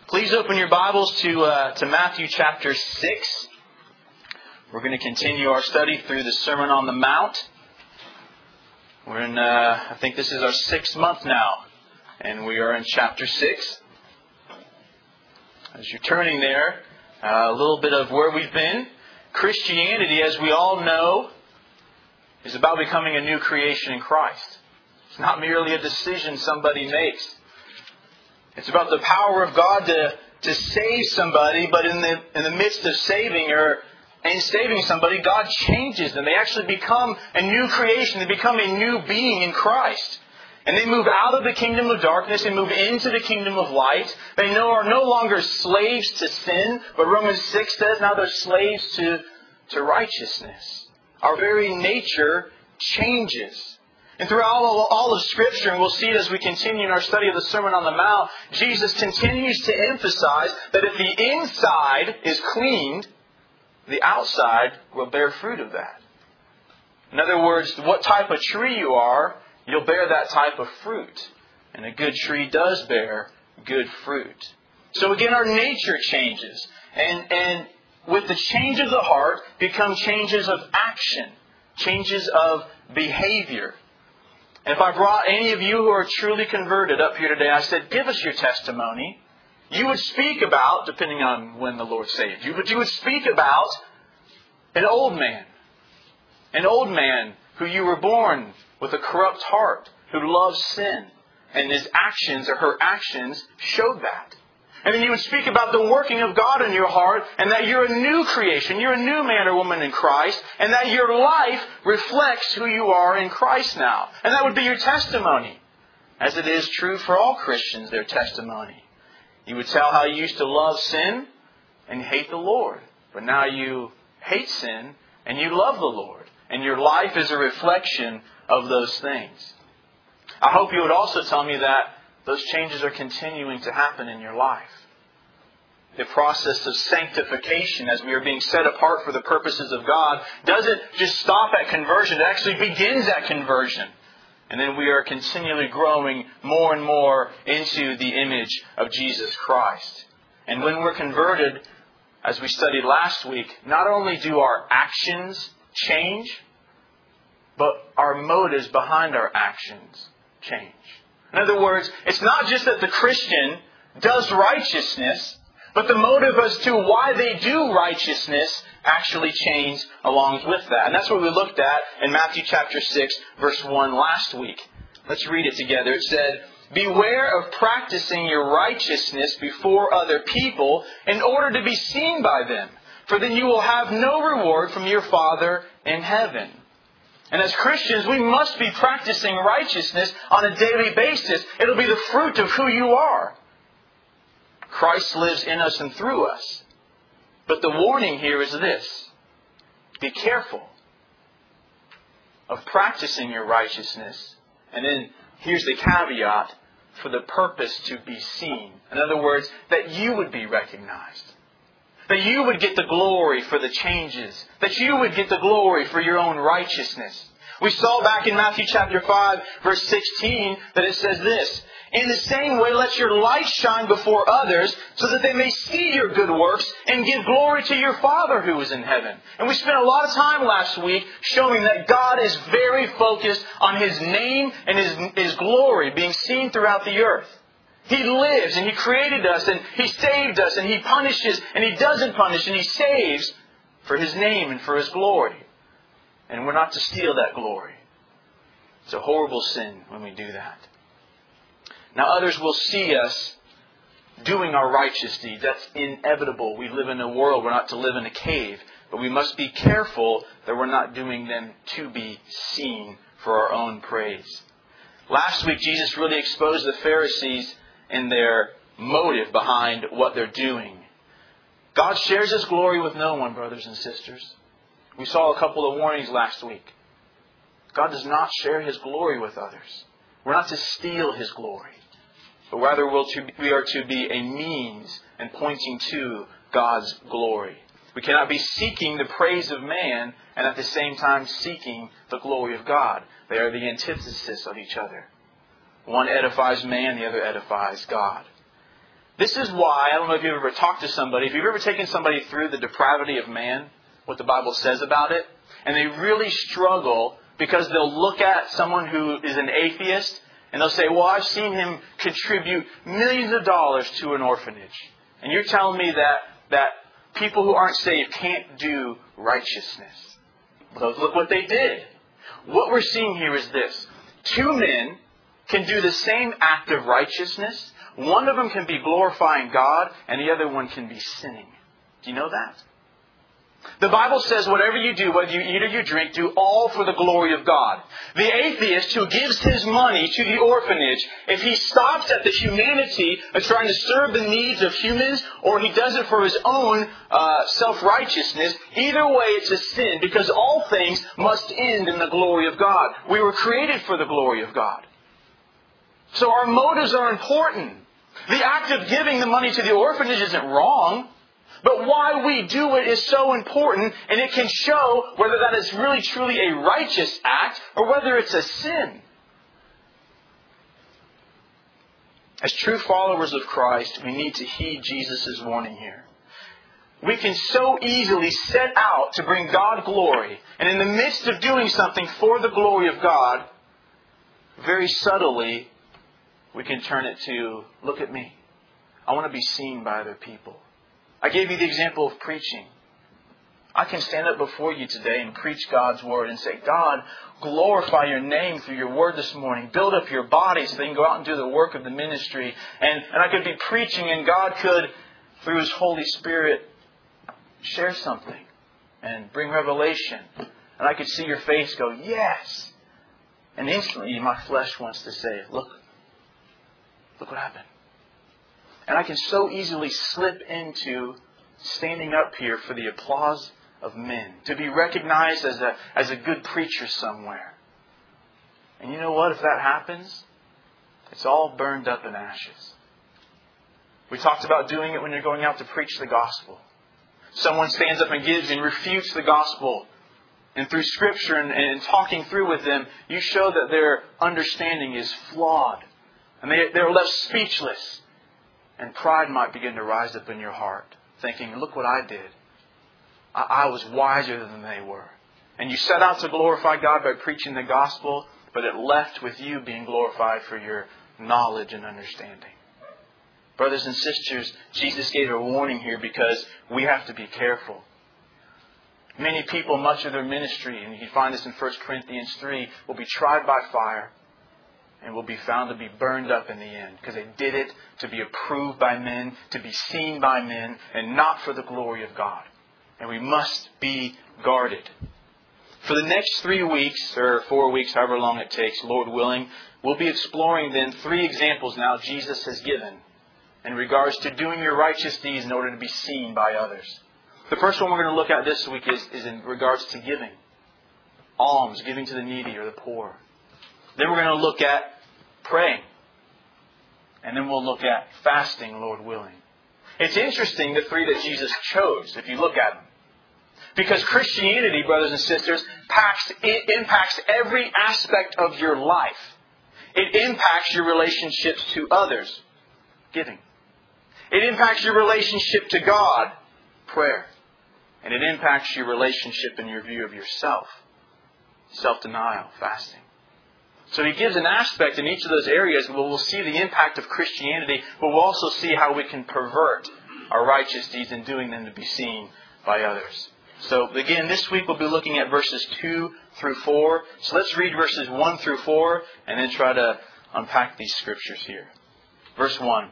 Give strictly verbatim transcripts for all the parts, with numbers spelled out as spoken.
Please open your Bibles to uh, to Matthew chapter six. We're going to continue our study through the Sermon on the Mount. We're in, uh, I think this is our sixth month now, and we are in chapter six. As you're turning there, uh, a little bit of where we've been. Christianity, as we all know, is about becoming a new creation in Christ. It's not merely a decision somebody makes. It's about the power of God to, to save somebody, but in the in the midst of saving or in saving somebody, God changes them. They actually become a new creation. They become a new being in Christ. And they move out of the kingdom of darkness and move into the kingdom of light. They no, are no longer slaves to sin, but Romans six says now they're slaves to, to righteousness. Our very nature changes. And throughout all, all of Scripture, and we'll see it as we continue in our study of the Sermon on the Mount, Jesus continues to emphasize that if the inside is cleaned, the outside will bear fruit of that. In other words, what type of tree you are, you'll bear that type of fruit. And a good tree does bear good fruit. So again, our nature changes. And, and with the change of the heart, become changes of action, changes of behavior. And if I brought any of you who are truly converted up here today, I said, give us your testimony. You would speak about, depending on when the Lord saved you, but you would speak about an old man. An old man who you were born with a corrupt heart, who loves sin. And his actions or her actions showed that. And then you would speak about the working of God in your heart and that you're a new creation. You're a new man or woman in Christ. And that your life reflects who you are in Christ now. And that would be your testimony. As it is true for all Christians, their testimony. You would tell how you used to love sin and hate the Lord. But now you hate sin and you love the Lord. And your life is a reflection of those things. I hope you would also tell me that those changes are continuing to happen in your life. The process of sanctification, as we are being set apart for the purposes of God, doesn't just stop at conversion. It actually begins at conversion. And then we are continually growing more and more into the image of Jesus Christ. And when we're converted, as we studied last week, not only do our actions change, but our motives behind our actions change. In other words, it's not just that the Christian does righteousness, but the motive as to why they do righteousness actually change along with that. And that's what we looked at in Matthew chapter six, verse one last week. Let's read it together. It said, "Beware of practicing your righteousness before other people in order to be seen by them, for then you will have no reward from your Father in heaven." And as Christians, we must be practicing righteousness on a daily basis. It'll be the fruit of who you are. Christ lives in us and through us. But the warning here is this. Be careful of practicing your righteousness. And then here's the caveat, for the purpose to be seen. In other words, that you would be recognized. That you would get the glory for the changes. That you would get the glory for your own righteousness. We saw back in Matthew chapter five, verse sixteen, that it says this, "In the same way, let your light shine before others, so that they may see your good works and give glory to your Father who is in heaven." And we spent a lot of time last week showing that God is very focused on His name and His, His glory being seen throughout the earth. He lives and He created us and He saved us and He punishes and He doesn't punish and He saves for His name and for His glory. And we're not to steal that glory. It's a horrible sin when we do that. Now others will see us doing our righteous deeds. That's inevitable. We live in a world. We're not to live in a cave. But we must be careful that we're not doing them to be seen for our own praise. Last week, Jesus really exposed the Pharisees in their motive behind what they're doing. God shares His glory with no one, brothers and sisters. We saw a couple of warnings last week. God does not share His glory with others. We're not to steal His glory. But rather we are to be a means and pointing to God's glory. We cannot be seeking the praise of man and at the same time seeking the glory of God. They are the antithesis of each other. One edifies man, the other edifies God. This is why, I don't know if you've ever talked to somebody, if you've ever taken somebody through the depravity of man, what the Bible says about it, and they really struggle because they'll look at someone who is an atheist and they'll say, well, I've seen him contribute millions of dollars to an orphanage. And you're telling me that, that people who aren't saved can't do righteousness. Well, look what they did. What we're seeing here is this. Two men can do the same act of righteousness. One of them can be glorifying God, and the other one can be sinning. Do you know that? The Bible says whatever you do, whether you eat or you drink, do all for the glory of God. The atheist who gives his money to the orphanage, if he stops at the humanity of trying to serve the needs of humans, or he does it for his own uh, self-righteousness, either way it's a sin, because all things must end in the glory of God. We were created for the glory of God. So our motives are important. The act of giving the money to the orphanage isn't wrong. But why we do it is so important, and it can show whether that is really truly a righteous act or whether it's a sin. As true followers of Christ, we need to heed Jesus' warning here. We can so easily set out to bring God glory, and in the midst of doing something for the glory of God, very subtly, we can turn it to, look at me. I want to be seen by other people. I gave you the example of preaching. I can stand up before you today and preach God's Word and say, God, glorify your name through your Word this morning. Build up your body so they can go out and do the work of the ministry. And, and I could be preaching and God could, through His Holy Spirit, share something and bring revelation. And I could see your face go, yes. And instantly my flesh wants to say, look, look what happened. And I can so easily slip into standing up here for the applause of men. To be recognized as a, as a good preacher somewhere. And you know what? If that happens, it's all burned up in ashes. We talked about doing it when you're going out to preach the gospel. Someone stands up and gives and refutes the gospel. And through Scripture and, and talking through with them, you show that their understanding is flawed. And they, they're left speechless. And pride might begin to rise up in your heart, thinking, look what I did. I, I was wiser than they were. And you set out to glorify God by preaching the gospel, but it left with you being glorified for your knowledge and understanding. Brothers and sisters, Jesus gave a warning here because we have to be careful. Many people, much of their ministry, and you can find this in First Corinthians three, will be tried by fire. And will be found to be burned up in the end. Because they did it to be approved by men, to be seen by men, and not for the glory of God. And we must be guarded. For the next three weeks, or four weeks, however long it takes, Lord willing, we'll be exploring then three examples now Jesus has given in regards to doing your righteous deeds in order to be seen by others. The first one we're going to look at this week is, is in regards to giving. Alms, giving to the needy or the poor. Then we're going to look at praying. And then we'll look at fasting, Lord willing. It's interesting, the three that Jesus chose, if you look at them. Because Christianity, brothers and sisters, packs, it impacts every aspect of your life. It impacts your relationships to others. Giving. It impacts your relationship to God. Prayer. And it impacts your relationship and your view of yourself. Self-denial, fasting. So he gives an aspect in each of those areas where we'll see the impact of Christianity, but we'll also see how we can pervert our righteous deeds in doing them to be seen by others. So again, this week we'll be looking at verses two through four. So let's read verses one through four and then try to unpack these scriptures here. Verse one.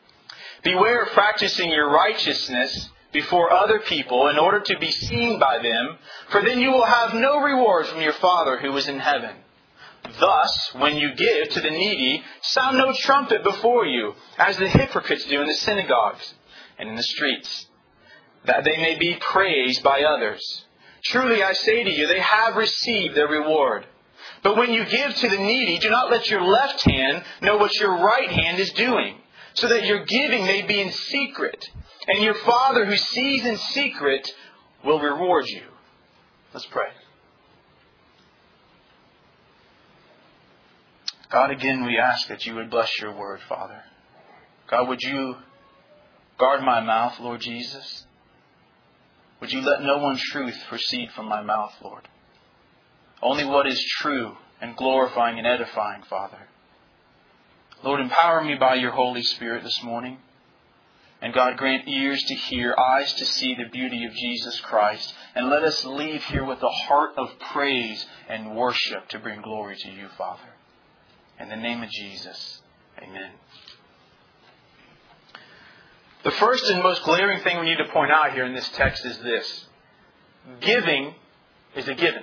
Beware of practicing your righteousness before other people in order to be seen by them, for then you will have no reward from your Father who is in heaven. Thus, when you give to the needy, sound no trumpet before you, as the hypocrites do in the synagogues and in the streets, that they may be praised by others. Truly I say to you, they have received their reward. But when you give to the needy, do not let your left hand know what your right hand is doing, so that your giving may be in secret, and your Father who sees in secret will reward you. Let's pray. God, again, we ask that you would bless your word, Father. God, would you Guard my mouth, Lord Jesus. Would you let no one truth proceed from my mouth, Lord? Only what is true and glorifying and edifying, Father. Lord, empower me by your Holy Spirit this morning. And God, grant ears to hear, eyes to see the beauty of Jesus Christ. And let us leave here with a heart of praise and worship to bring glory to you, Father. In the name of Jesus, amen. The first and most glaring thing we need to point out here in this text is this. Giving is a given.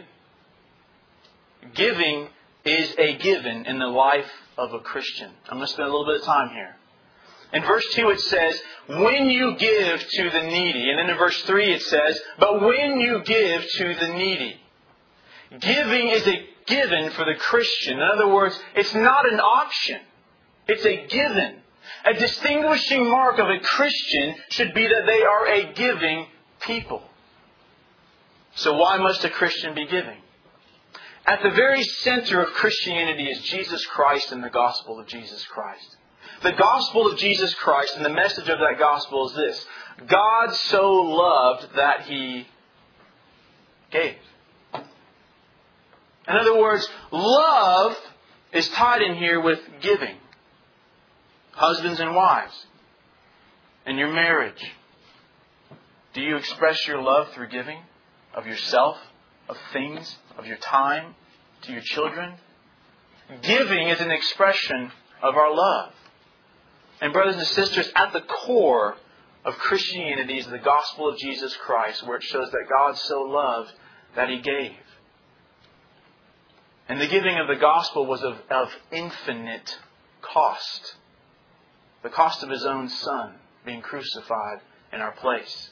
Giving is a given in the life of a Christian. I'm going to spend a little bit of time here. In verse two it says, when you give to the needy. And then in verse three it says, but when you give to the needy. Giving is a given for the Christian. In other words, it's not an option. It's a given. A distinguishing mark of a Christian should be that they are a giving people. So why must a Christian be giving? At the very center of Christianity is Jesus Christ and the gospel of Jesus Christ. The gospel of Jesus Christ and the message of that gospel is this. God so loved that He gave. In other words, love is tied in here with giving. Husbands and wives, in your marriage, do you express your love through giving of yourself, of things, of your time, to your children? Giving is an expression of our love. And brothers and sisters, at the core of Christianity is the gospel of Jesus Christ, where it shows that God so loved that He gave. And the giving of the gospel was of, of infinite cost. The cost of His own Son being crucified in our place.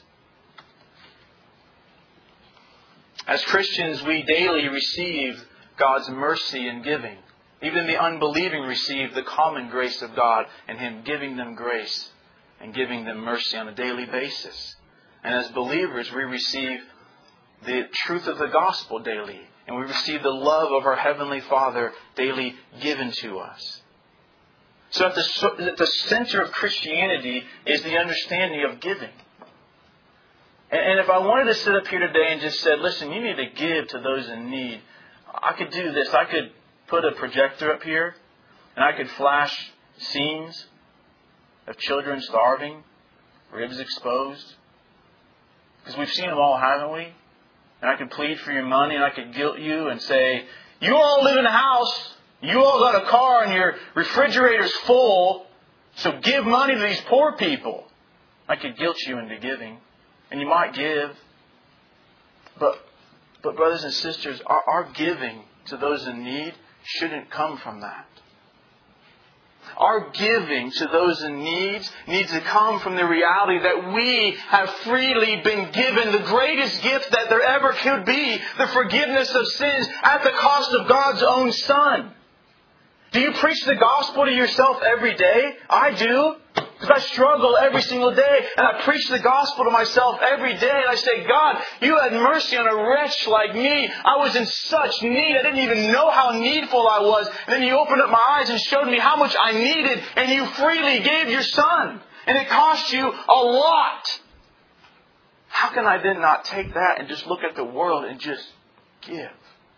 As Christians, we daily receive God's mercy in giving. Even the unbelieving receive the common grace of God and Him giving them grace and giving them mercy on a daily basis. And as believers, we receive the truth of the gospel daily. And we receive the love of our Heavenly Father daily given to us. So at the, at the center of Christianity is the understanding of giving. And, and if I wanted to sit up here today and just said, listen, you need to give to those in need, I could do this. I could put a projector up here and I could flash scenes of children starving, ribs exposed. Because we've seen them all, haven't we? And I could plead for your money and I could guilt you and say, you all live in a house. You all got a car and your refrigerator's full, so give money to these poor people. I could guilt you into giving, and you might give. But, but brothers and sisters, our, our giving to those in need shouldn't come from that. Our giving to those in need needs to come from the reality that we have freely been given the greatest gift that there ever could be, the forgiveness of sins at the cost of God's own Son. Do you preach the gospel to yourself every day? I do. Because I struggle every single day. And I preach the gospel to myself every day. And I say, God, you had mercy on a wretch like me. I was in such need. I didn't even know how needful I was. And then you opened up my eyes and showed me how much I needed. And you freely gave your Son. And it cost you a lot. How can I then not take that and just look at the world and just give?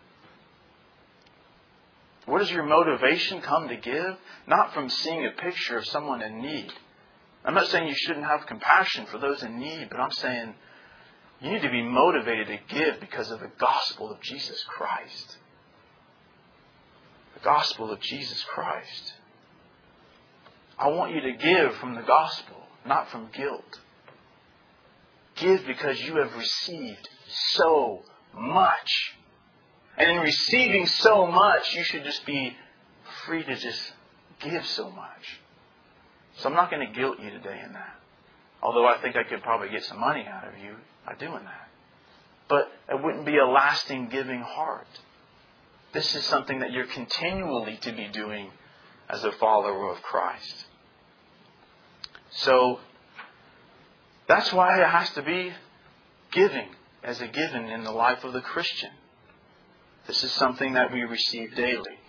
Where does your motivation come to give? Not from seeing a picture of someone in need. I'm not saying you shouldn't have compassion for those in need, but I'm saying you need to be motivated to give because of the gospel of Jesus Christ. The gospel of Jesus Christ. I want you to give from the gospel, not from guilt. Give because you have received so much. And in receiving so much, you should just be free to just give so much. So I'm not going to guilt you today in that. Although I think I could probably get some money out of you by doing that. But it wouldn't be a lasting giving heart. This is something that you're continually to be doing as a follower of Christ. So that's why it has to be giving as a given in the life of the Christian. This is something that we receive daily.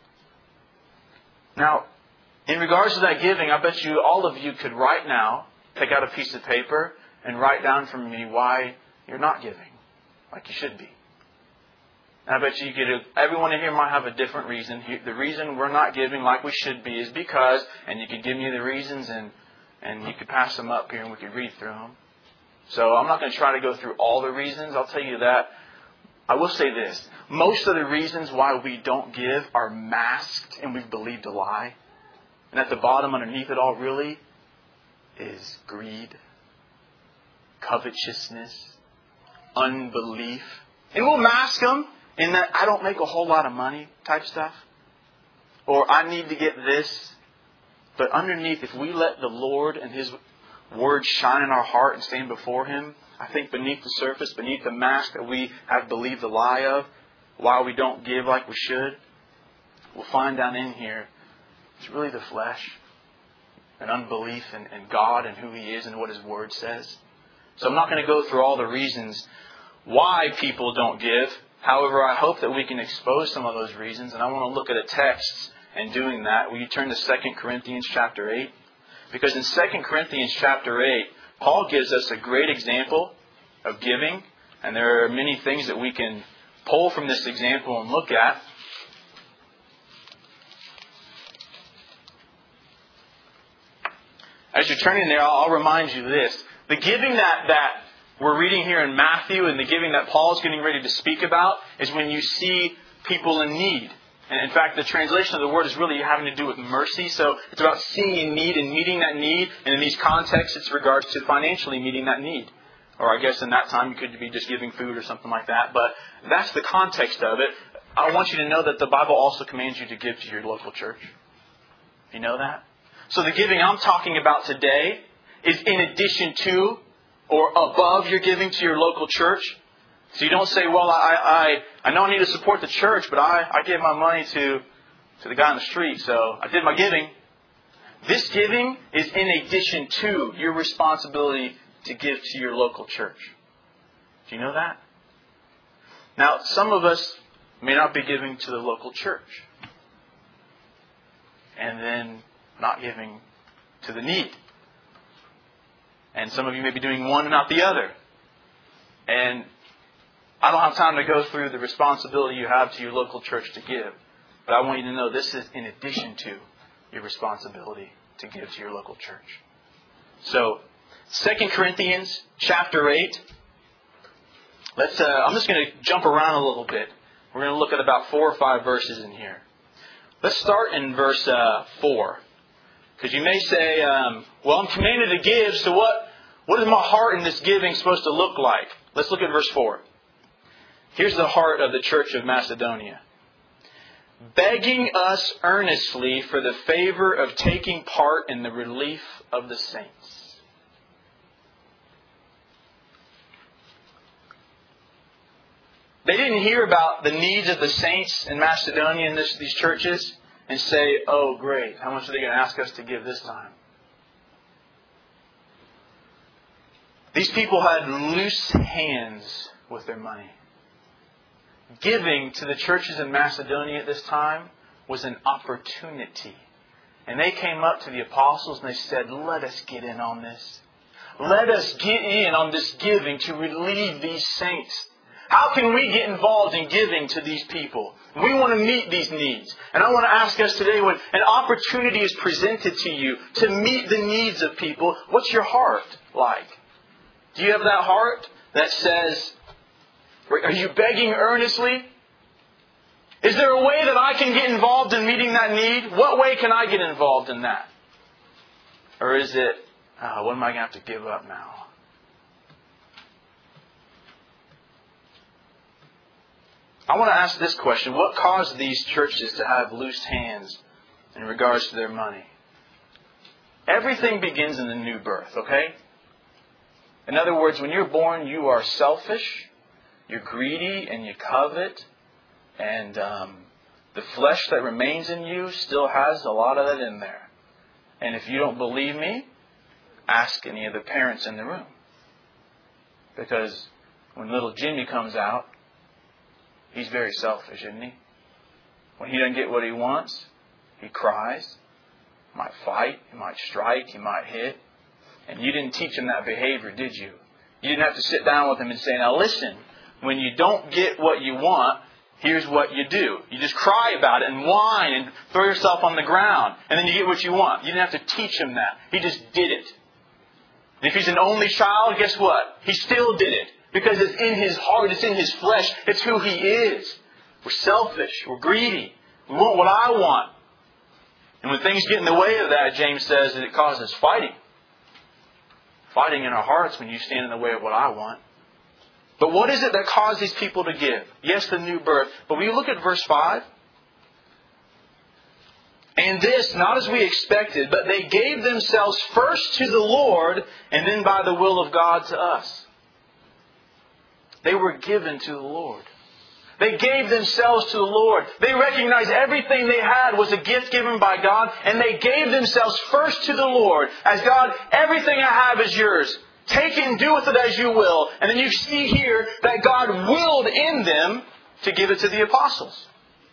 Now, in regards to that giving, I bet you all of you could right now take out a piece of paper and write down for me why you're not giving like you should be. And I bet you could, everyone in here might have a different reason. The reason we're not giving like we should be is because, and you could give me the reasons and, and you could pass them up here and we could read through them. So I'm not going to try to go through all the reasons. I'll tell you that. I will say this. Most of the reasons why we don't give are masked and we've believed a lie. And at the bottom, underneath it all, really, is greed, covetousness, unbelief. And we'll mask them in that I don't make a whole lot of money type stuff. Or I need to get this. But underneath, if we let the Lord and His Word shine in our heart and stand before Him, I think beneath the surface, beneath the mask that we have believed the lie of, why we don't give like we should, we'll find down in here, it's really the flesh, an unbelief in, in God and who He is and what His Word says. So I'm not going to go through all the reasons why people don't give. However, I hope that we can expose some of those reasons, and I want to look at a text and doing that. Will you turn to Second Corinthians chapter eight? Because in Second Corinthians chapter eight, Paul gives us a great example of giving, and there are many things that we can pull from this example and look at. As you're turning there, I'll remind you this. The giving that, that we're reading here in Matthew and the giving that Paul's getting ready to speak about is when you see people in need. And in fact, the translation of the word is really having to do with mercy. So it's about seeing a need and meeting that need. And in these contexts, it's regards to financially meeting that need. Or I guess in that time, you could be just giving food or something like that. But that's the context of it. I want you to know that the Bible also commands you to give to your local church. You know that? So the giving I'm talking about today is in addition to or above your giving to your local church. So you don't say, well, I I, I know I need to support the church, but I, I give my money to, to the guy on the street, so I did my giving. This giving is in addition to your responsibility to give to your local church. Do you know that? Now, some of us may not be giving to the local church. And then not giving to the need. And some of you may be doing one and not the other. And I don't have time to go through the responsibility you have to your local church to give. But I want you to know this is in addition to your responsibility to give to your local church. So, Second Corinthians chapter eight. Let's. Uh, I'm just going to jump around a little bit. We're going to look at about four or five verses in here. Let's start in verse uh, four. Because you may say, um, well, I'm commanded to give, so what, what is my heart in this giving supposed to look like? Let's look at verse four. Here's the heart of the church of Macedonia. Begging us earnestly for the favor of taking part in the relief of the saints. They didn't hear about the needs of the saints in Macedonia in this, these churches and say, oh, great, how much are they going to ask us to give this time? These people had loose hands with their money. Giving to the churches in Macedonia at this time was an opportunity. And they came up to the apostles and they said, let us get in on this. Let us get in on this giving to relieve these saints. How can we get involved in giving to these people? We want to meet these needs. And I want to ask us today, when an opportunity is presented to you to meet the needs of people, what's your heart like? Do you have that heart that says, are you begging earnestly? Is there a way that I can get involved in meeting that need? What way can I get involved in that? Or is it, oh, what am I going to have to give up now? I want to ask this question. What caused these churches to have loose hands in regards to their money? Everything begins in the new birth, okay? In other words, when you're born, you are selfish. You're greedy and you covet, and um, the flesh that remains in you still has a lot of that in there. And if you don't believe me, ask any of the parents in the room. Because when little Jimmy comes out, he's very selfish, isn't he? When he doesn't get what he wants, he cries. He might fight, he might strike, he might hit. And you didn't teach them that behavior, did you? You didn't have to sit down with them and say, now listen, when you don't get what you want, here's what you do. You just cry about it and whine and throw yourself on the ground. And then you get what you want. You didn't have to teach him that. He just did it. And if he's an only child, guess what? He still did it. Because it's in his heart. It's in his flesh. It's who he is. We're selfish. We're greedy. We want what I want. And when things get in the way of that, James says that it causes fighting. Fighting in our hearts when you stand in the way of what I want. But what is it that caused these people to give? Yes, the new birth. But when you look at verse five. And this, not as we expected, but they gave themselves first to the Lord, and then by the will of God to us. They were given to the Lord. They gave themselves to the Lord. They recognized everything they had was a gift given by God, and they gave themselves first to the Lord. As God, everything I have is yours. Take it and do with it as you will. And then you see here that God willed in them to give it to the apostles.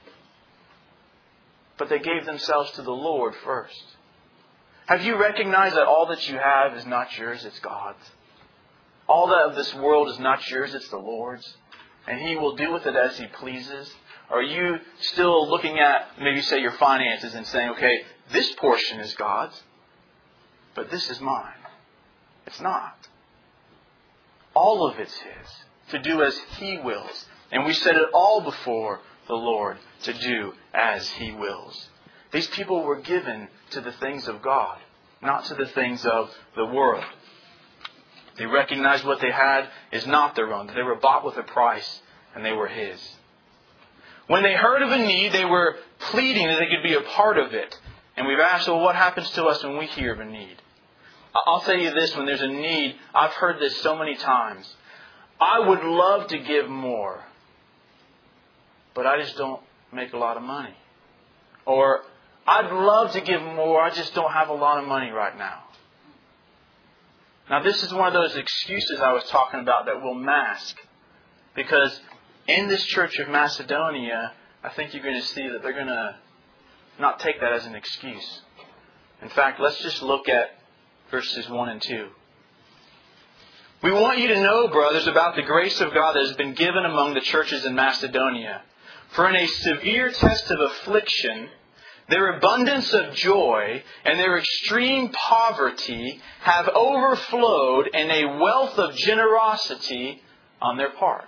But they gave themselves to the Lord first. Have you recognized that all that you have is not yours, it's God's? All that of this world is not yours, it's the Lord's. And He will do with it as He pleases? Or are you still looking at, maybe say, your finances and saying, okay, this portion is God's, but this is mine? It's not. All of it's His, to do as He wills. And we set it all before the Lord to do as He wills. These people were given to the things of God, not to the things of the world. They recognized what they had is not their own. They were bought with a price, and they were His. When they heard of a need, they were pleading that they could be a part of it. And we've asked, well, what happens to us when we hear of a need? I'll tell you this, when there's a need, I've heard this so many times. I would love to give more, but I just don't make a lot of money. Or, I'd love to give more, I just don't have a lot of money right now. Now, this is one of those excuses I was talking about that will mask. Because in this church of Macedonia, I think you're going to see that they're going to not take that as an excuse. In fact, let's just look at verses one and two. We want you to know, brothers, about the grace of God that has been given among the churches in Macedonia. For in a severe test of affliction, their abundance of joy and their extreme poverty have overflowed in a wealth of generosity on their part.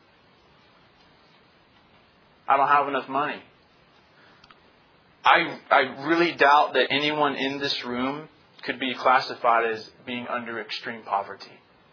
I don't have enough money. I, I really doubt that anyone in this room could be classified as being under extreme poverty.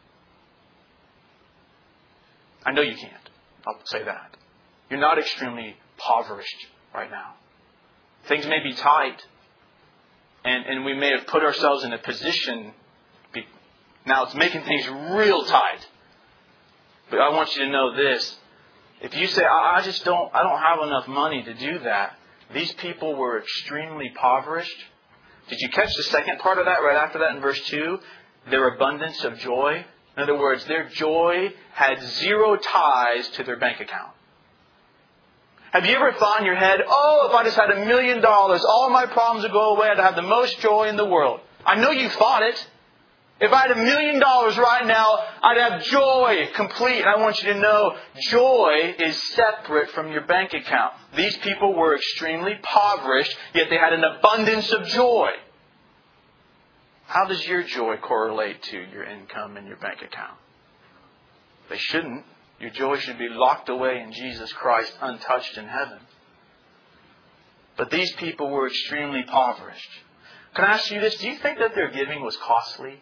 I know you can't. I'll say that. You're not extremely impoverished right now. Things may be tight, and, and we may have put ourselves in a position. Be, now it's making things real tight. But I want you to know this. If you say, I, I just don't, I don't have enough money to do that. These people were extremely impoverished. Did you catch the second part of that right after that in verse two? Their abundance of joy. In other words, their joy had zero ties to their bank account. Have you ever thought in your head, oh, if I just had a million dollars, all my problems would go away. I'd have the most joy in the world. I know you thought it. If I had a million dollars right now, I'd have joy complete. And I want you to know, joy is separate from your bank account. These people were extremely impoverished, yet they had an abundance of joy. How does your joy correlate to your income and your bank account? They shouldn't. Your joy should be locked away in Jesus Christ, untouched in heaven. But these people were extremely impoverished. Can I ask you this? Do you think that their giving was costly?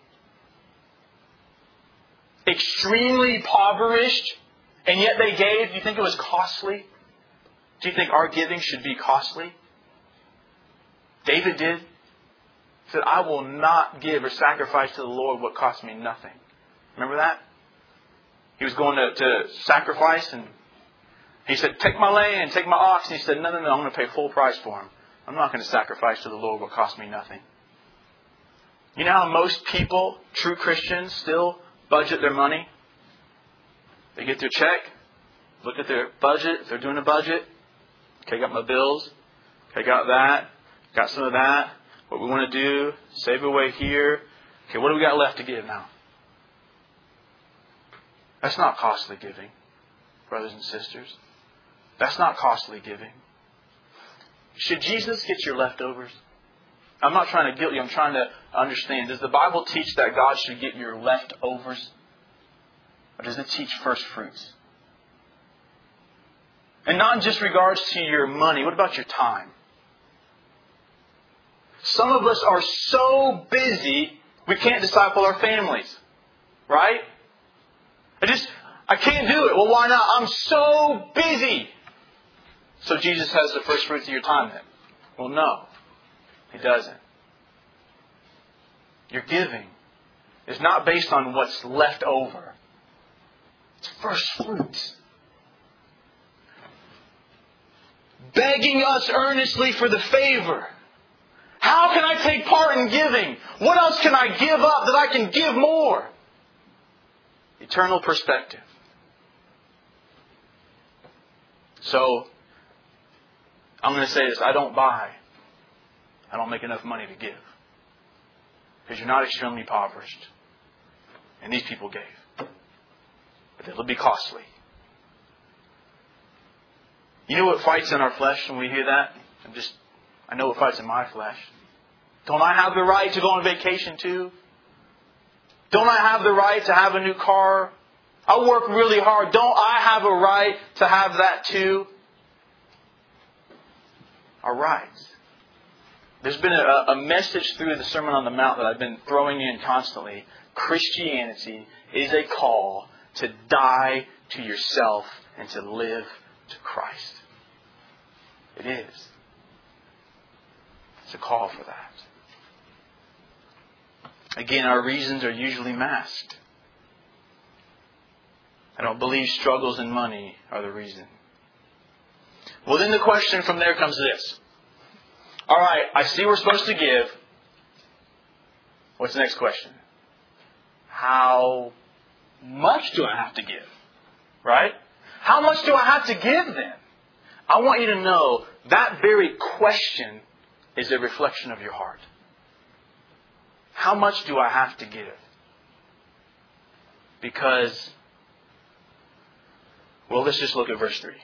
Extremely impoverished, and yet they gave. Do you think it was costly? Do you think our giving should be costly? David did. He said, I will not give or sacrifice to the Lord what costs me nothing. Remember that? He was going to, to sacrifice, and he said, take my land, take my ox. And he said, no, no, no, I'm going to pay full price for him. I'm not going to sacrifice to the Lord what costs me nothing. You know how most people, true Christians, still budget their money? They get their check, look at their budget, if they're doing a budget. Okay, got my bills. Okay, got that. Got some of that. What we want to do, save away here. Okay, what do we got left to give now? That's not costly giving, brothers and sisters. That's not costly giving. Should Jesus get your leftovers? I'm not trying to guilt you. I'm trying to understand. Does the Bible teach that God should get your leftovers? Or does it teach first fruits? And not in just regards to your money. What about your time? Some of us are so busy, we can't disciple our families. Right? I just, I can't do it. Well, why not? I'm so busy. So Jesus has the first fruits of your time then? Well, no. He doesn't. Your giving is not based on what's left over. It's first fruits. Begging us earnestly for the favor. How can I take part in giving? What else can I give up that I can give more? Eternal perspective. So, I'm going to say this. I don't buy. I don't make enough money to give. Because you're not extremely impoverished. And these people gave. But it'll be costly. You know what fights in our flesh when we hear that? I'm just, I know what fights in my flesh. Don't I have the right to go on vacation too? Don't I have the right to have a new car? I work really hard. Don't I have a right to have that too? Our rights. There's been a, a message through the Sermon on the Mount that I've been throwing in constantly. Christianity is a call to die to yourself and to live to Christ. It is. It's a call for that. Again, our reasons are usually masked. I don't believe struggles and money are the reason. Well, then the question from there comes this. All right, I see we're supposed to give. What's the next question? How much do I have to give? Right? How much do I have to give then? I want you to know that very question is a reflection of your heart. How much do I have to give? Because, well, let's just look at verse three.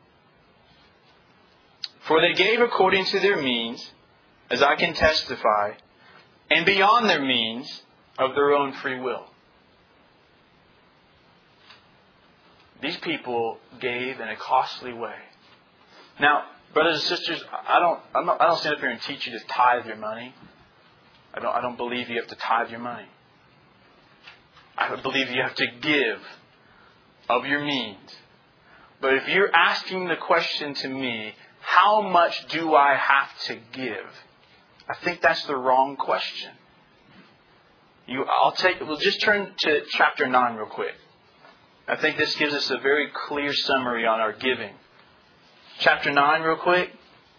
For they gave according to their means, as I can testify, and beyond their means of their own free will. These people gave in a costly way. Now, brothers and sisters, I don't, I'm not, I don't stand up here and teach you to tithe your money. I don't, I don't believe you have to tithe your money. I believe you have to give of your means. But if you're asking the question to me, how much do I have to give? I think that's the wrong question. You, I'll take. We'll just turn to chapter nine real quick. I think this gives us a very clear summary on our giving. Chapter nine real quick.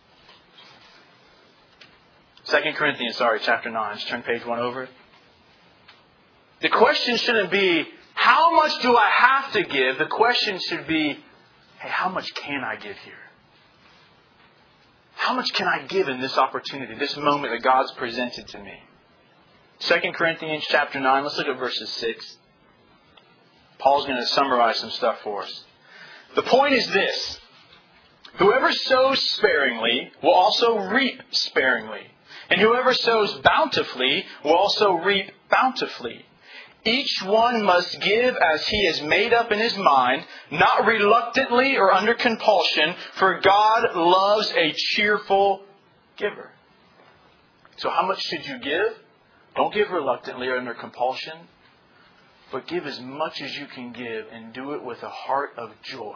Second Corinthians, sorry, chapter nine. Just turn page one over. The question shouldn't be, how much do I have to give? The question should be, hey, how much can I give here? How much can I give in this opportunity, this moment that God's presented to me? Second Corinthians chapter nine, let's look at verses six. Paul's going to summarize some stuff for us. The point is this. Whoever sows sparingly will also reap sparingly. And whoever sows bountifully will also reap bountifully. Each one must give as he has made up in his mind, not reluctantly or under compulsion, for God loves a cheerful giver. So how much should you give? Don't give reluctantly or under compulsion, but give as much as you can give and do it with a heart of joy.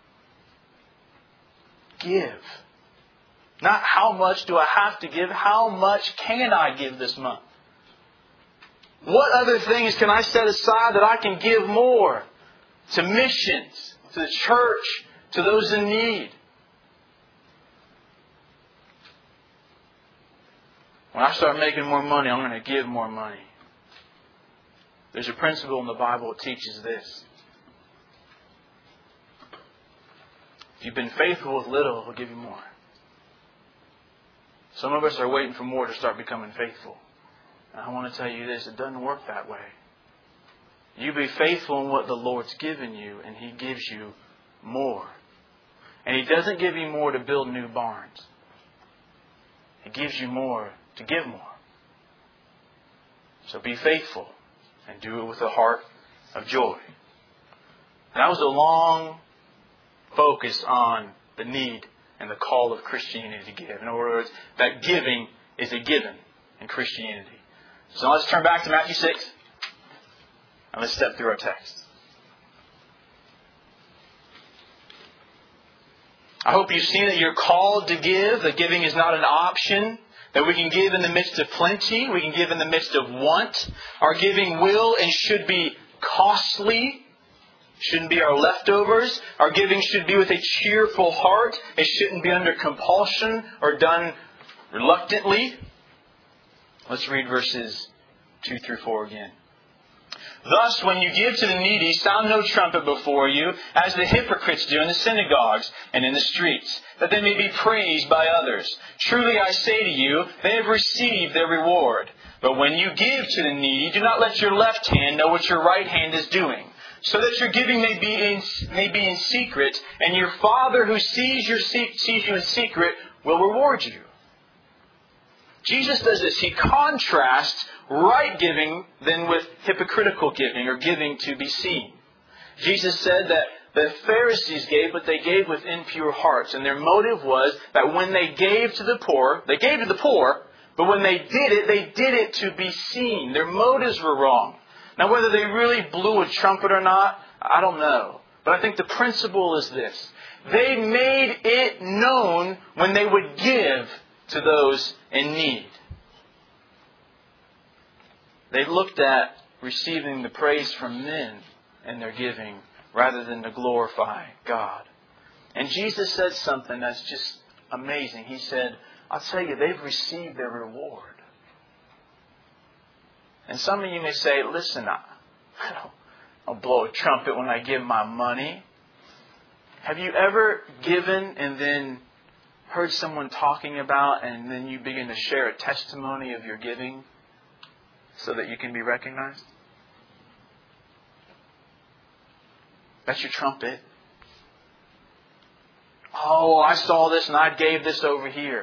Give. Not how much do I have to give, how much can I give this month? What other things can I set aside that I can give more to missions, to the church, to those in need? When I start making more money, I'm going to give more money. There's a principle in the Bible that teaches this. If you've been faithful with little, He'll give you more. Some of us are waiting for more to start becoming faithful. And I want to tell you this, it doesn't work that way. You be faithful in what the Lord's given you, and He gives you more. And He doesn't give you more to build new barns. He gives you more to give more. So be faithful and do it with a heart of joy. That was a long focus on the need and the call of Christianity to give. In other words, that giving is a given in Christianity. So let's turn back to Matthew six. And let's step through our text. I hope you've seen that you're called to give, that giving is not an option, that we can give in the midst of plenty, we can give in the midst of want. Our giving will and should be costly, shouldn't be our leftovers. Our giving should be with a cheerful heart. It shouldn't be under compulsion or done reluctantly. Let's read verses two through four again. Thus, when you give to the needy, sound no trumpet before you, as the hypocrites do in the synagogues and in the streets, that they may be praised by others. Truly I say to you, they have received their reward. But when you give to the needy, do not let your left hand know what your right hand is doing, so that your giving may be in, may be in secret, and your Father who sees, your, sees you in secret will reward you. Jesus does this. He contrasts right giving than with hypocritical giving or giving to be seen. Jesus said that the Pharisees gave, but they gave with impure hearts. And their motive was that when they gave to the poor, they gave to the poor, but when they did it, they did it to be seen. Their motives were wrong. Now, whether they really blew a trumpet or not, I don't know. But I think the principle is this. They made it known when they would give to those in need. They looked at receiving the praise from men in their giving rather than to glorify God. And Jesus said something that's just amazing. He said, I'll tell you, they've received their reward. And some of you may say, listen, I, I don't, I don't blow a trumpet when I give my money. Have you ever given and then heard someone talking about and then you begin to share a testimony of your giving so that you can be recognized? That's your trumpet. Oh, I saw this and I gave this over here.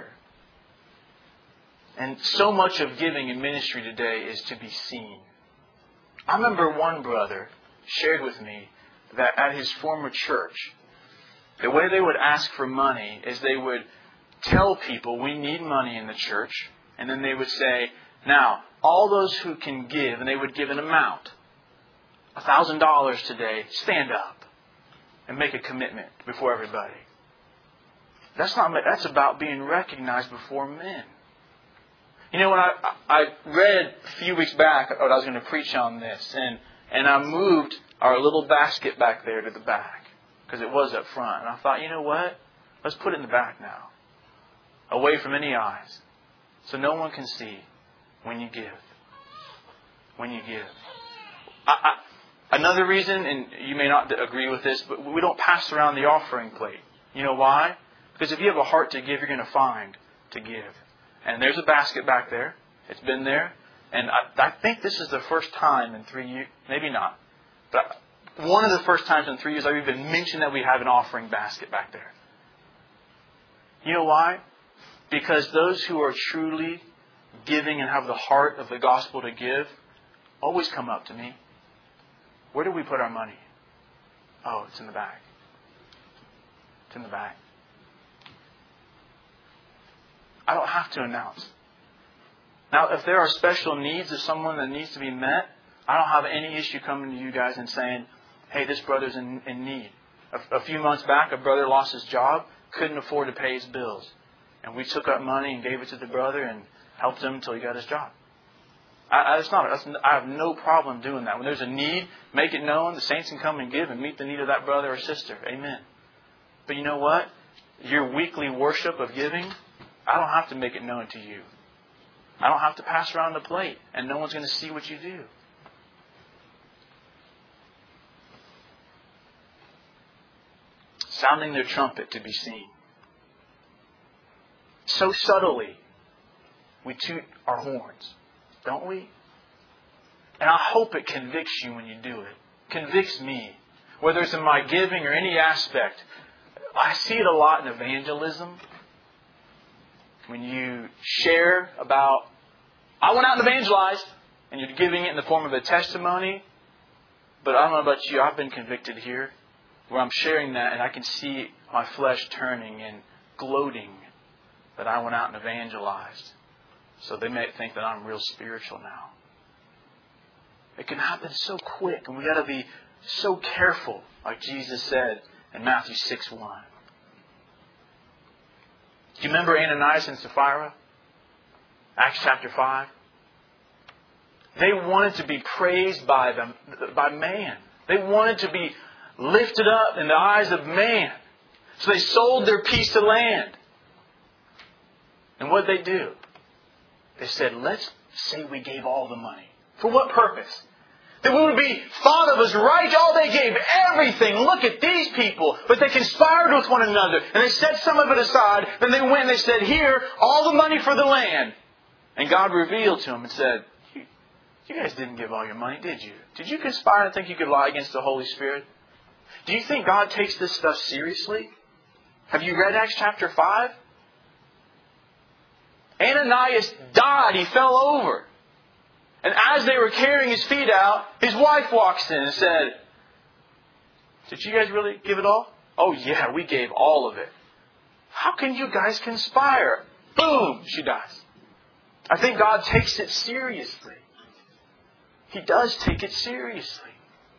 And so much of giving in ministry today is to be seen. I remember one brother shared with me that at his former church, the way they would ask for money is they would tell people, we need money in the church. And then they would say, now, all those who can give, and they would give an amount, one thousand dollars today, stand up and make a commitment before everybody. That's not. That's about being recognized before men. You know, when I, I read a few weeks back what I was going to preach on this, and, and I moved our little basket back there to the back, because it was up front. And I thought, you know what? Let's put it in the back now, away from any eyes, so no one can see when you give. When you give. I, I, another reason, and you may not agree with this, but we don't pass around the offering plate. You know why? Because if you have a heart to give, you're going to find to give. And there's a basket back there. It's been there. And I, I think this is the first time in three years, maybe not, but one of the first times in three years I've even mentioned that we have an offering basket back there. You know why? Because those who are truly giving and have the heart of the gospel to give always come up to me. Where do we put our money? Oh, it's in the bag. It's in the bag. I don't have to announce. Now, if there are special needs of someone that needs to be met, I don't have any issue coming to you guys and saying, hey, this brother's in, in need. A, a few months back, a brother lost his job, couldn't afford to pay his bills. And we took up money and gave it to the brother and helped him until he got his job. I, I, it's not, that's, I have no problem doing that. When there's a need, make it known. The saints can come and give and meet the need of that brother or sister. Amen. But you know what? Your weekly worship of giving, I don't have to make it known to you. I don't have to pass around the plate, and no one's going to see what you do. Sounding their trumpet to be seen. So subtly, we toot our horns. don't we? And I hope it convicts you when you do it. Convicts me. Whether it's in my giving or any aspect. I see it a lot in evangelism. When you share about, I went out and evangelized, and you're giving it in the form of a testimony. But I don't know about you, I've been convicted here, where I'm sharing that and I can see my flesh turning and gloating that I went out and evangelized. So they may think that I'm real spiritual now. It can happen so quick, and we got to be so careful, like Jesus said in Matthew six one. Do you remember Ananias and Sapphira? Acts chapter five. They wanted to be praised by them, by man. They wanted to be lifted up in the eyes of man. So they sold their piece of land. And what did they do? They said, let's say we gave all the money. For what purpose? That we would be thought of as right. Oh, they gave everything. Look at these people. But they conspired with one another. And they set some of it aside. Then they went and they said, here, all the money for the land. And God revealed to them and said, you, you guys didn't give all your money, did you? Did you conspire and think you could lie against the Holy Spirit? Do you think God takes this stuff seriously? Have you read Acts chapter five? Ananias died. He fell over. And as they were carrying his feet out, his wife walks in and said, did you guys really give it all? Oh yeah, we gave all of it. How can you guys conspire? Boom! She dies. I think God takes it seriously. He does take it seriously.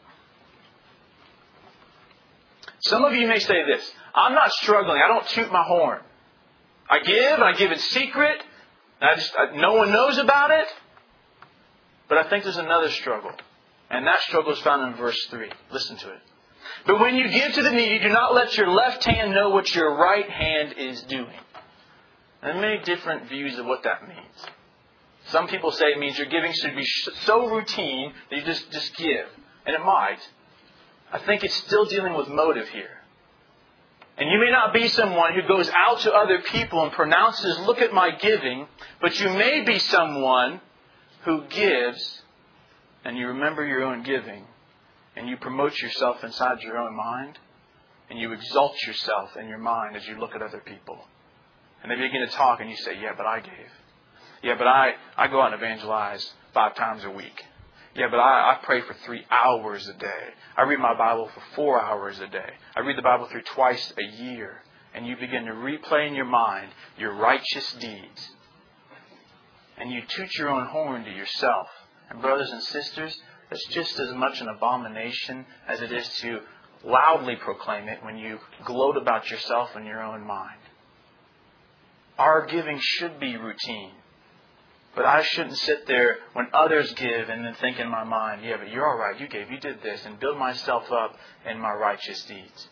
Some of you may say this, I'm not struggling. I don't toot my horn. I give, and I give in secret. And I just, I, no one knows about it. But I think there's another struggle. And that struggle is found in verse three. Listen to it. But when you give to the needy, do not let your left hand know what your right hand is doing. There are many different views of what that means. Some people say it means your giving should be so routine that you just, just give. And it might. I think it's still dealing with motive here. And you may not be someone who goes out to other people and pronounces, look at my giving. But you may be someone who gives and you remember your own giving and you promote yourself inside your own mind and you exalt yourself in your mind as you look at other people. And they begin to talk and you say, yeah, but I gave. Yeah, but I, I go out and evangelize five times a week. Yeah, but I, I pray for three hours a day. I read my Bible for four hours a day. I read the Bible through twice a year. And you begin to replay in your mind your righteous deeds. And you toot your own horn to yourself. And brothers and sisters, that's just as much an abomination as it is to loudly proclaim it when you gloat about yourself in your own mind. Our giving should be routine. But I shouldn't sit there when others give and then think in my mind, yeah, but you're all right, you gave, you did this, and build myself up in my righteous deeds.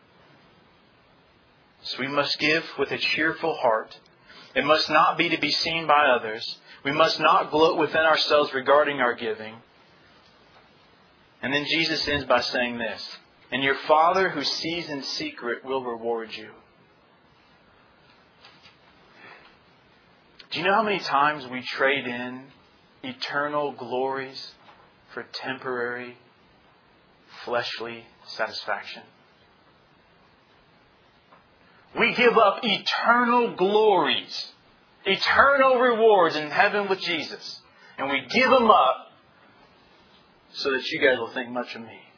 So we must give with a cheerful heart. It must not be to be seen by others. We must not gloat within ourselves regarding our giving. And then Jesus ends by saying this, and your Father who sees in secret will reward you. Do you know how many times we trade in eternal glories for temporary, fleshly satisfaction? We give up eternal glories, eternal rewards in heaven with Jesus. And we give them up so that you guys will think much of me.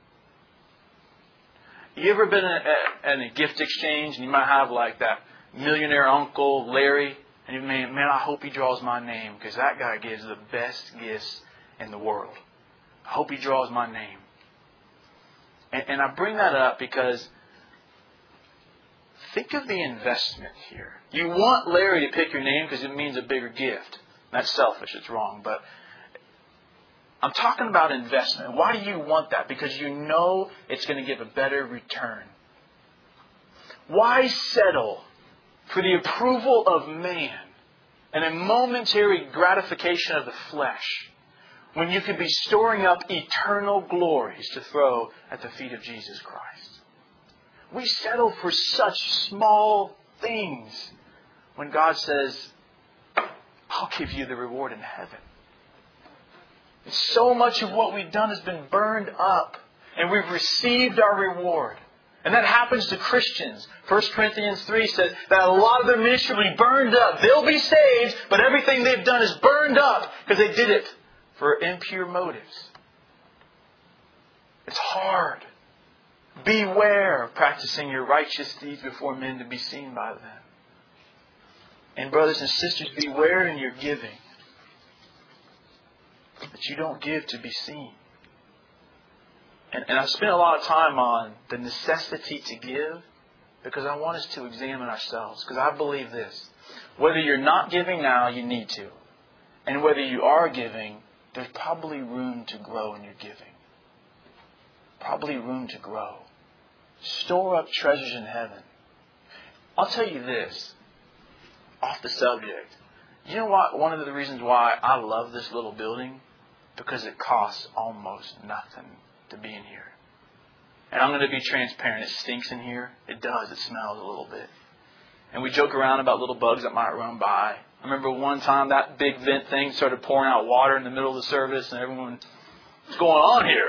You ever been in a, in a gift exchange and you might have like that millionaire uncle, Larry? And you may, man, I hope he draws my name because that guy gives the best gifts in the world. I hope he draws my name. And, and I bring that up because think of the investment here. You want Larry to pick your name because it means a bigger gift. That's selfish. It's wrong. But I'm talking about investment. Why do you want that? Because you know it's going to give a better return. Why settle for the approval of man and a momentary gratification of the flesh when you could be storing up eternal glories to throw at the feet of Jesus Christ? We settle for such small things when God says, I'll give you the reward in heaven. And so much of what we've done has been burned up. And we've received our reward. And that happens to Christians. First Corinthians three says that a lot of their ministry will be burned up. They'll be saved, but everything they've done is burned up because they did it for impure motives. It's hard. Beware of practicing your righteous deeds before men to be seen by them. And brothers and sisters, beware in your giving. That you don't give to be seen. And, and I've spent a lot of time on the necessity to give because I want us to examine ourselves. Because I believe this. Whether you're not giving now, you need to. And whether you are giving, there's probably room to grow in your giving. Probably room to grow. Store up treasures in heaven. I'll tell you this. Off the subject. You know what? One of the reasons why I love this little building? Because it costs almost nothing to be in here. And I'm going to be transparent. It stinks in here. It does. It smells a little bit. And we joke around about little bugs that might run by. I remember one time that big vent thing started pouring out water in the middle of the service and everyone, what's going on here?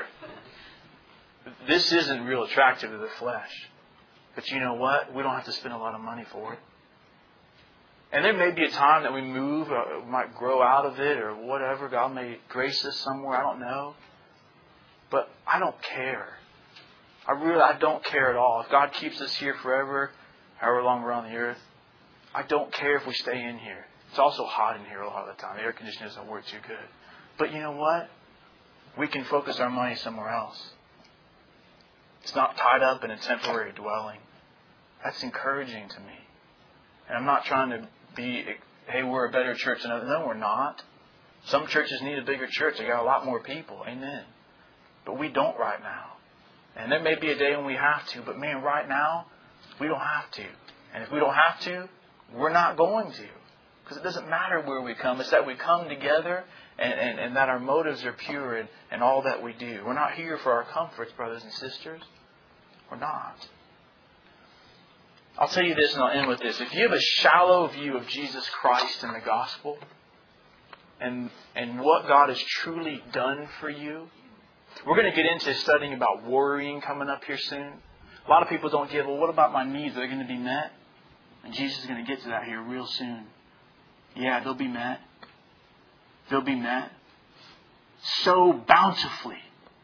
This isn't real attractive to the flesh. But you know what? We don't have to spend a lot of money for it. And there may be a time that we move or might grow out of it or whatever. God may grace us somewhere. I don't know. But I don't care. I really, I don't care at all. If God keeps us here forever, however long we're on the earth, I don't care if we stay in here. It's also hot in here a lot of the time. The air conditioning doesn't work too good. But you know what? We can focus our money somewhere else. It's not tied up in a temporary dwelling. That's encouraging to me. And I'm not trying to be, hey, we're a better church than others. No, we're not. Some churches need a bigger church. They got a lot more people. Amen. But we don't right now. And there may be a day when we have to. But man, right now, we don't have to. And if we don't have to, we're not going to. Because it doesn't matter where we come. It's that we come together and, and, and that our motives are pure in, in all that we do. We're not here for our comforts, brothers and sisters. We're not. I'll tell you this and I'll end with this. If you have a shallow view of Jesus Christ and the gospel and, and what God has truly done for you, we're going to get into studying about worrying coming up here soon. A lot of people don't give, well, what about my needs? Are they going to be met? And Jesus is going to get to that here real soon. Yeah, they'll be met. They'll be met. So bountifully.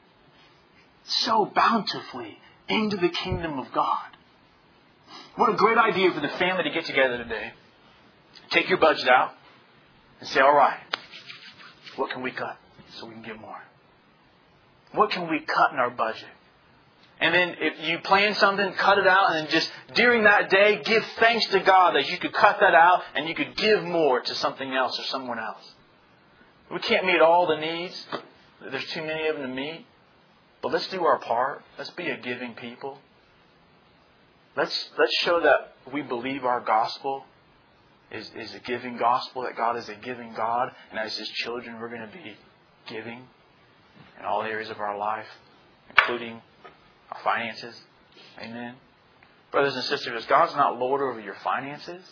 So bountifully into the kingdom of God. What a great idea for the family to get together today. Take your budget out and say, all right, what can we cut so we can give more? What can we cut in our budget? And then if you plan something, cut it out, and then just during that day, give thanks to God that you could cut that out and you could give more to something else or someone else. We can't meet all the needs. There's too many of them to meet. But let's do our part. Let's be a giving people. Let's let's show that we believe our gospel is, is a giving gospel, that God is a giving God. And as His children, we're going to be giving in all areas of our life, including our finances. Amen. Brothers and sisters, God's not Lord over your finances.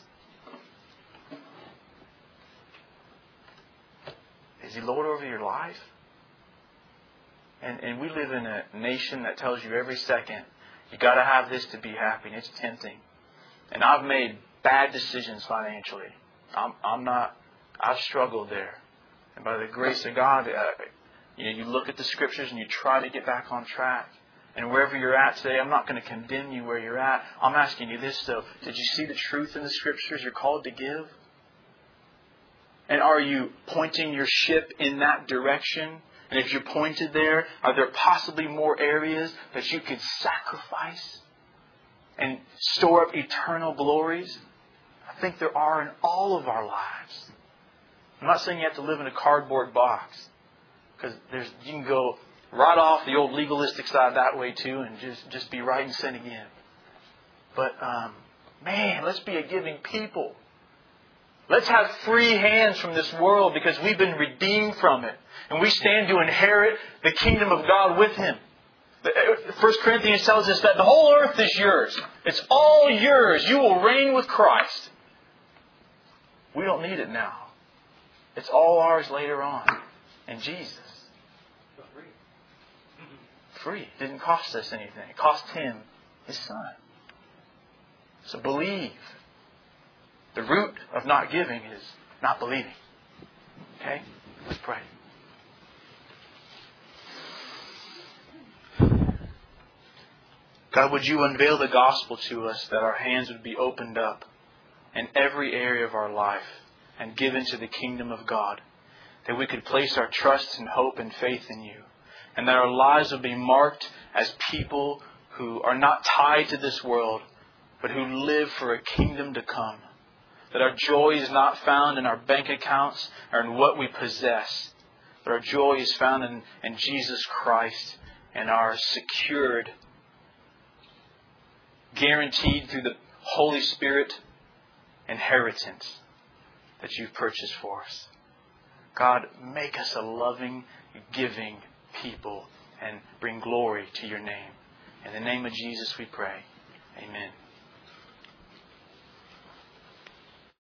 Is He Lord over your life? And, and we live in a nation that tells you every second, you got to have this to be happy. And it's tempting. And I've made bad decisions financially. I'm, I'm not, I've struggled there. And by the grace of God, uh, you know, you look at the Scriptures and you try to get back on track. And wherever you're at today, I'm not going to condemn you where you're at. I'm asking you this though. Did you see the truth in the Scriptures you're called to give? And are you pointing your ship in that direction? And if you're pointed there, are there possibly more areas that you could sacrifice and store up eternal glories? I think there are in all of our lives. I'm not saying you have to live in a cardboard box. Because there's you can go right off the old legalistic side that way too and just, just be right and sin again. But, um, man, let's be a giving people. Let's have free hands from this world because we've been redeemed from it. And we stand to inherit the kingdom of God with Him. First Corinthians tells us that the whole earth is yours. It's all yours. You will reign with Christ. We don't need it now. It's all ours later on in Jesus. free. It didn't cost us anything. It cost Him His Son. So believe. The root of not giving is not believing. Okay? Let's pray. God, would you unveil the gospel to us that our hands would be opened up in every area of our life and given to the kingdom of God. That we could place our trust and hope and faith in you. And that our lives would be marked as people who are not tied to this world, but who live for a kingdom to come. That our joy is not found in our bank accounts or in what we possess, but our joy is found in, in Jesus Christ and our secured, guaranteed through the Holy Spirit inheritance that you've purchased for us. God, make us a loving, giving people and bring glory to your name. In the name of Jesus we pray. Amen.